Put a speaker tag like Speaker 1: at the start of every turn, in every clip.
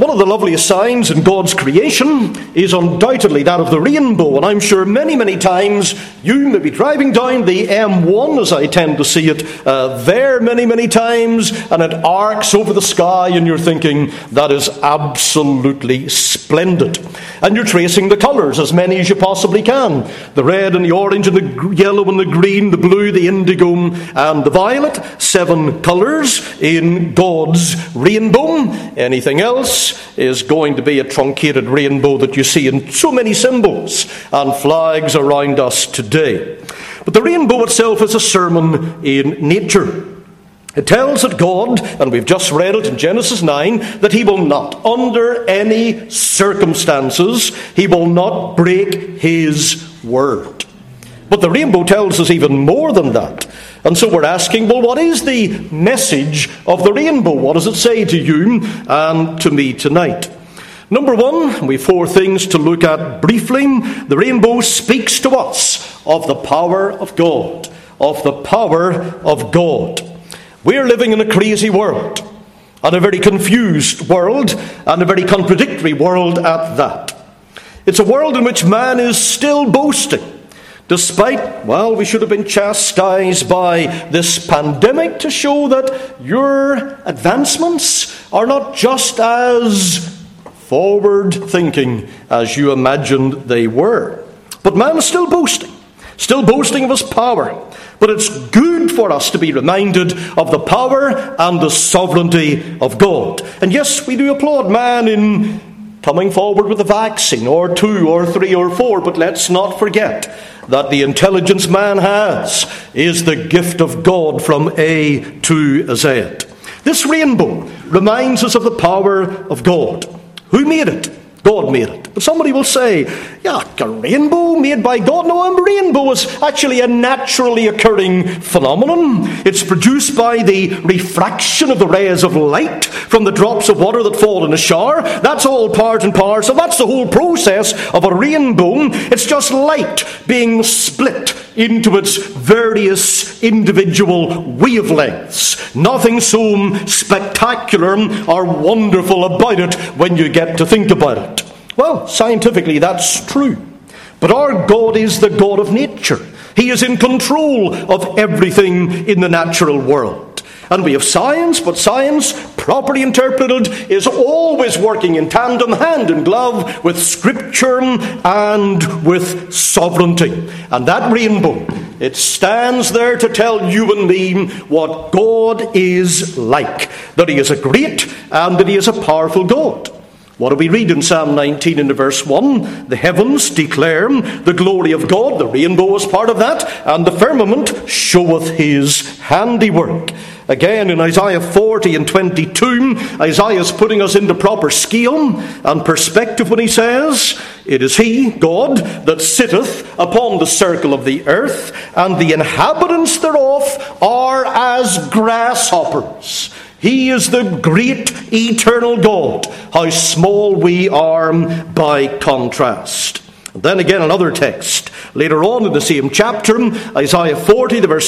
Speaker 1: one of the loveliest signs in God's creation is undoubtedly that of the rainbow. And I'm sure many, many times you may be driving down the M1, as I tend to see it there many, many times, and it arcs over the sky, and you're thinking, that is absolutely splendid. And you're tracing the colours, as many as you possibly can. The red and the orange and the yellow and the green, the blue, the indigo and the violet. 7 colours in God's rainbow. Anything else is going to be a truncated rainbow that you see in so many symbols and flags around us today. But the rainbow itself is a sermon in nature. It tells that God, and we've just read it in Genesis 9, that he will not, under any circumstances, he will not break his word. But the rainbow tells us even more than that. And so we're asking, well, what is the message of the rainbow? What does it say to you and to me tonight? Number 1, we have 4 things to look at briefly. The rainbow speaks to us of the power of God. Of the power of God. We're living in a crazy world, and a very confused world, and a very contradictory world at that. It's a world in which man is still boasting, despite, well, we should have been chastised by this pandemic to show that your advancements are not just as forward-thinking as you imagined they were. But man is still boasting of his power. But it's good for us to be reminded of the power and the sovereignty of God. And yes, we do applaud man in coming forward with a vaccine, or 2, or 3, or 4, but let's not forget that the intelligence man has is the gift of God from A to Z. This rainbow reminds us of the power of God. Who made it? God made it. But somebody will say, yeah, a rainbow made by God? No, a rainbow is actually a naturally occurring phenomenon. It's produced by the refraction of the rays of light from the drops of water that fall in a shower. That's all part and parcel. That's the whole process of a rainbow. It's just light being split into its various individual wavelengths. Nothing so spectacular or wonderful about it when you get to think about it. Well, scientifically that's true. But our God is the God of nature. He is in control of everything in the natural world. And we have science, but science, properly interpreted, is always working in tandem, hand in glove, with Scripture and with sovereignty. And that rainbow, it stands there to tell you and me what God is like. That he is a great and that he is a powerful God. What do we read in Psalm 19 in verse 1? The heavens declare the glory of God. The rainbow is part of that. And the firmament showeth his handiwork. Again, in Isaiah 40 and 22, Isaiah is putting us into proper scale and perspective when he says, it is he, God, that sitteth upon the circle of the earth, and the inhabitants thereof are as grasshoppers. He is the great eternal God. How small we are by contrast. And then again another text. Later on in the same chapter, Isaiah 40, the verse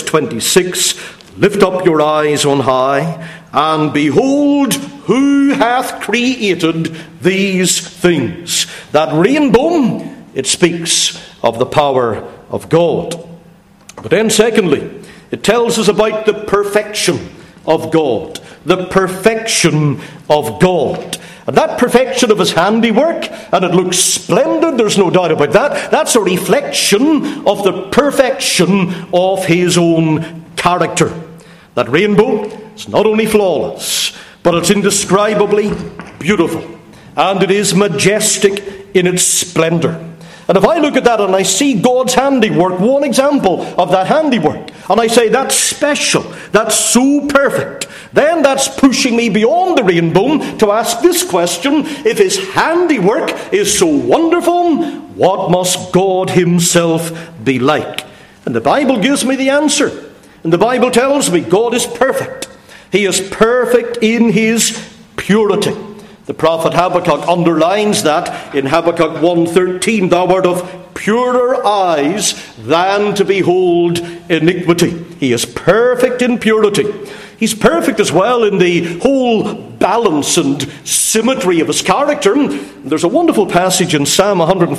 Speaker 1: 26, lift up your eyes on high, and behold, who hath created these things? That rainbow, it speaks of the power of God. But then secondly, it tells us about the perfection of God. The perfection of God. And that perfection of his handiwork, and it looks splendid, there's no doubt about that, that's a reflection of the perfection of his own character. That rainbow is not only flawless, but it's indescribably beautiful. And it is majestic in its splendor. And if I look at that and I see God's handiwork, one example of that handiwork, and I say that's special, that's so perfect, then that's pushing me beyond the rainbow to ask this question: if his handiwork is so wonderful, what must God himself be like? And the Bible gives me the answer. And the Bible tells me God is perfect. He is perfect in his purity. The prophet Habakkuk underlines that in Habakkuk 1:13, thou art of purer eyes than to behold iniquity. He is perfect in purity. He's perfect as well in the whole balance and symmetry of his character. There's a wonderful passage in Psalm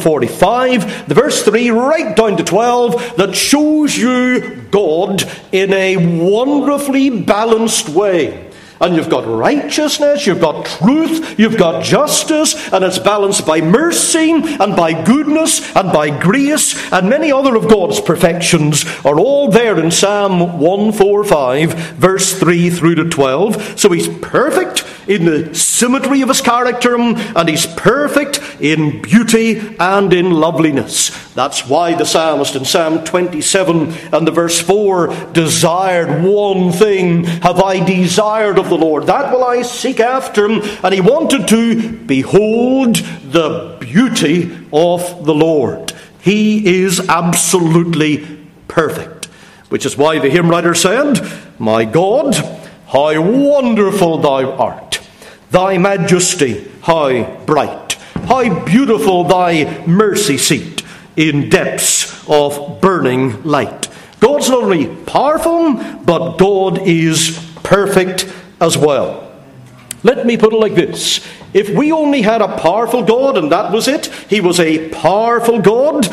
Speaker 1: 145, the verse 3 right down to 12, that shows you God in a wonderfully balanced way. And you've got righteousness, you've got truth, you've got justice, and it's balanced by mercy and by goodness and by grace, and many other of God's perfections are all there in Psalm 145, verse 3 through to 12. So he's perfect in the symmetry of his character, and he's perfect in beauty and in loveliness. That's why the psalmist in Psalm 27 and the verse 4 desired one thing have I desired of the Lord, that will I seek after. And he wanted to behold the beauty of the Lord. He is absolutely perfect, which is why the hymn writer said, "My God, how wonderful thou art! Thy majesty, how bright! How beautiful thy mercy seat in depths of burning light." God's not only powerful, but God is perfect as well. Let me put it like this. If we only had a powerful God and that was it, he was a powerful God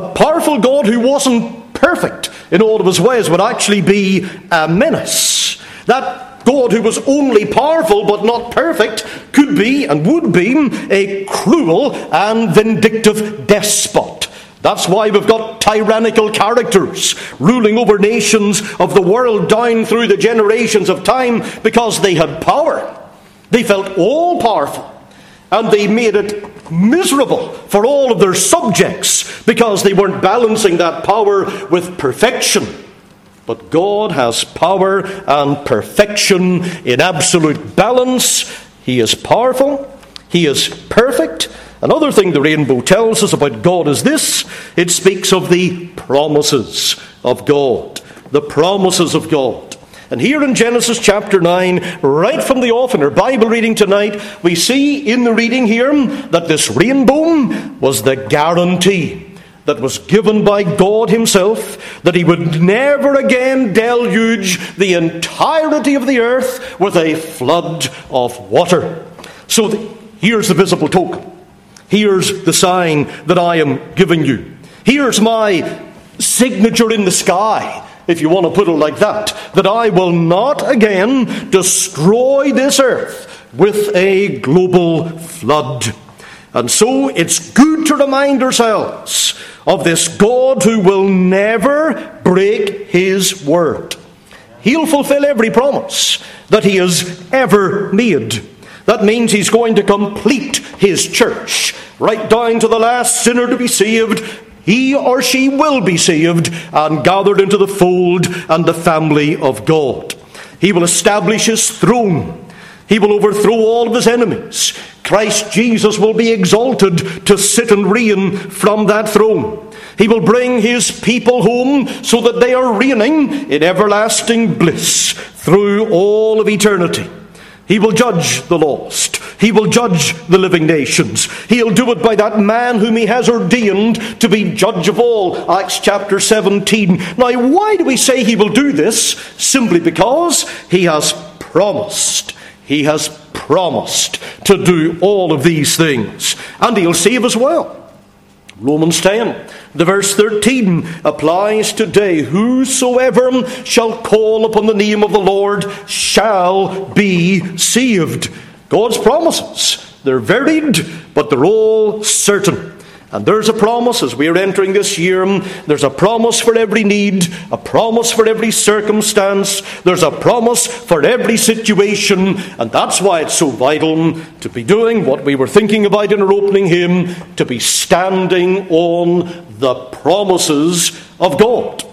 Speaker 1: who wasn't perfect in all of his ways would actually be a menace. That God who was only powerful but not perfect could be and would be a cruel and vindictive despot. That's why we've got tyrannical characters ruling over nations of the world down through the generations of time, because they had power. They felt all powerful, and they made it miserable for all of their subjects because they weren't balancing that power with perfection. But God has power and perfection in absolute balance. He is powerful. He is perfect. Another thing the rainbow tells us about God is this. It speaks of the promises of God. The promises of God. And here in Genesis chapter 9, right from the off in our Bible reading tonight, we see in the reading here that this rainbow was the guarantee that was given by God himself that he would never again deluge the entirety of the earth with a flood of water. So here's the visible token. Here's the sign that I am giving you. Here's my signature in the sky, if you want to put it like that I will not again destroy this earth with a global flood. And so it's good to remind ourselves of this God who will never break his word. He'll fulfill every promise that he has ever made. That means he's going to complete his church, right down to the last sinner to be saved. He or she will be saved and gathered into the fold and the family of God. He will establish his throne. He will overthrow all of his enemies. Christ Jesus will be exalted to sit and reign from that throne. He will bring his people home so that they are reigning in everlasting bliss through all of eternity. He will judge the lost. He will judge the living nations. He'll do it by that man whom he has ordained to be judge of all. Acts chapter 17. Now, why do we say he will do this? Simply because he has promised. He has promised to do all of these things. And he'll save as well. Romans 10, the verse 13 applies today. Whosoever shall call upon the name of the Lord shall be saved. God's promises, they're varied, but they're all certain. And there's a promise as we're entering this year. There's a promise for every need, a promise for every circumstance. There's a promise for every situation. And that's why it's so vital to be doing what we were thinking about in our opening hymn, to be standing on the promises of God.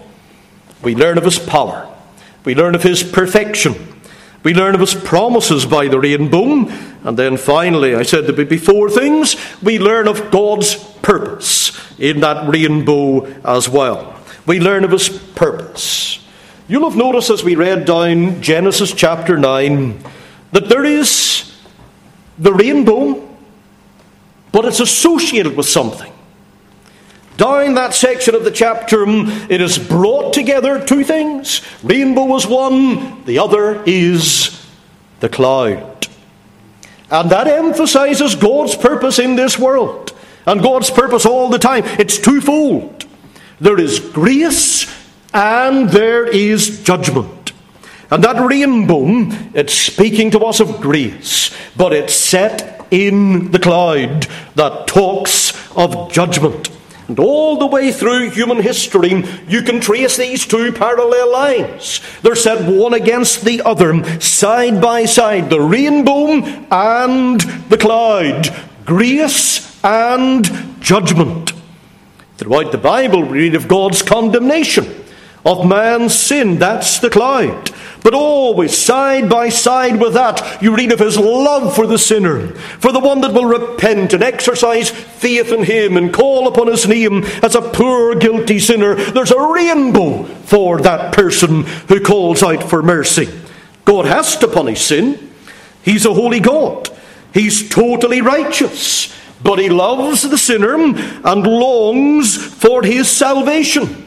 Speaker 1: We learn of his power. We learn of his perfection. We learn of his promises by the rainbow. And then finally, I said there would be four things. We learn of God's purpose in that rainbow as well. We learn of his purpose. You'll have noticed as we read down Genesis chapter 9 that there is the rainbow, but it's associated with something. Down that section of the chapter, it has brought together two things. Rainbow is one, the other is the cloud. And that emphasizes God's purpose in this world. And God's purpose all the time. It's twofold. There is grace and there is judgment. And that rainbow, it's speaking to us of grace, but it's set in the cloud that talks of judgment. And all the way through human history, you can trace these two parallel lines. They're set one against the other, side by side, the rainbow and the cloud, grace and judgment. Throughout the Bible, we read of God's condemnation of man's sin. That's the cloud. But always, side by side with that, you read of his love for the sinner, for the one that will repent and exercise faith in him and call upon his name as a poor, guilty sinner. There's a rainbow for that person who calls out for mercy. God has to punish sin. He's a holy God. He's totally righteous. But he loves the sinner and longs for his salvation.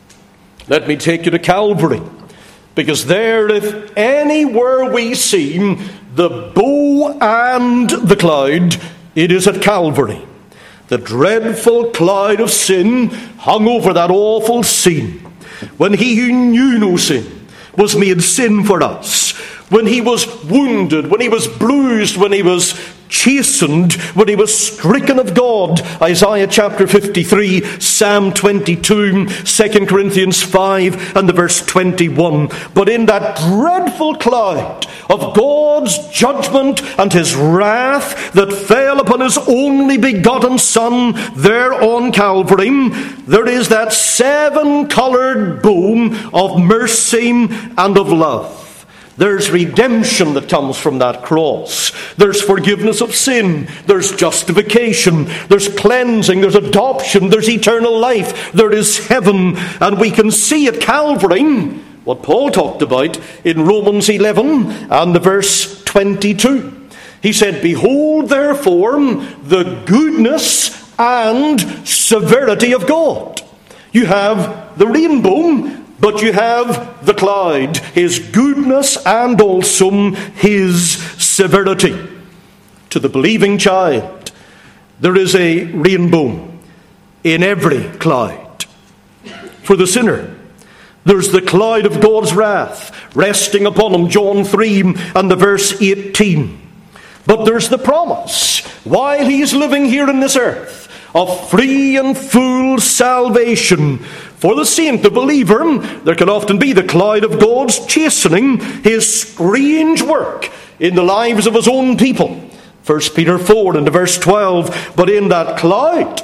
Speaker 1: Let me take you to Calvary. Because there, if anywhere we see the bow and the cloud, it is at Calvary. The dreadful cloud of sin hung over that awful scene. When he who knew no sin was made sin for us. When he was wounded, when he was bruised, when he was chastened, when he was stricken of God. Isaiah chapter 53, Psalm 22, 2 Corinthians 5 and the verse 21. But in that dreadful cloud of God's judgment and his wrath that fell upon his only begotten Son there on Calvary, there is that seven-coloured bow of mercy and of love. There's redemption that comes from that cross. There's forgiveness of sin. There's justification. There's cleansing. There's adoption. There's eternal life. There is heaven. And we can see at Calvary what Paul talked about in Romans 11 and the verse 22. He said, "Behold, therefore, the goodness and severity of God." You have the rainbow, but you have the cloud, his goodness and also his severity. To the believing child, there is a rainbow in every cloud. For the sinner, there's the cloud of God's wrath resting upon him, John 3 and the verse 18. But there's the promise, while he's living here in this earth, of free and full salvation. For the saint, the believer, there can often be the cloud of God's chastening, his strange work in the lives of his own people. 1 Peter 4 and verse 12. But in that cloud,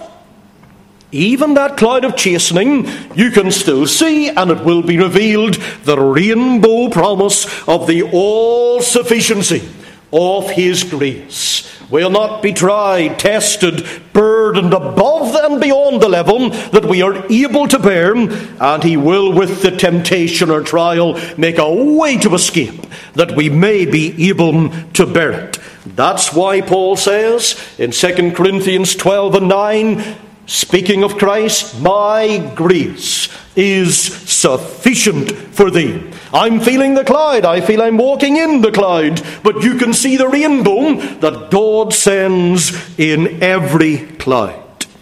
Speaker 1: even that cloud of chastening, you can still see, and it will be revealed, the rainbow promise of the all-sufficiency of his grace. Will not be tried, tested, burdened above and beyond the level that we are able to bear, and he will, with the temptation or trial, make a way to escape, that we may be able to bear it. That's why Paul says in 2 Corinthians 12 and 9, speaking of Christ, "My grace is sufficient for thee." I'm feeling the cloud. I feel I'm walking in the cloud. But you can see the rainbow that God sends in every cloud.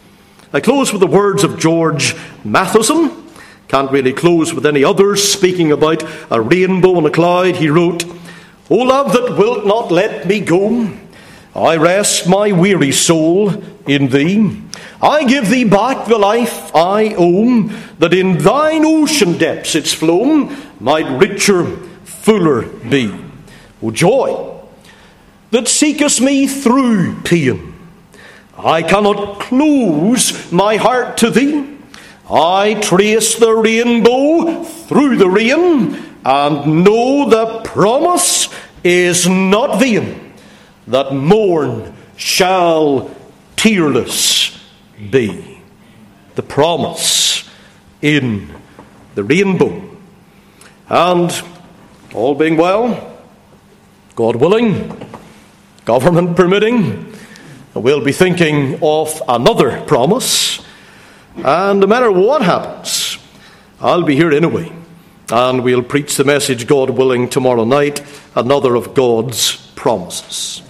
Speaker 1: I close with the words of George Matheson. Can't really close with any others. Speaking about a rainbow and a cloud, he wrote, "O love that wilt not let me go, I rest my weary soul in thee. I give thee back the life I owe, that in thine ocean depths its flow might richer, fuller be. O joy that seekest me through pain, I cannot close my heart to thee. I trace the rainbow through the rain, and know the promise is not vain, that morn shall tearless be." The promise in the rainbow. And all being well, God willing, government permitting, we'll be thinking of another promise And no matter what happens, I'll be here anyway. And we'll preach the message, God willing, tomorrow night, another of God's promises.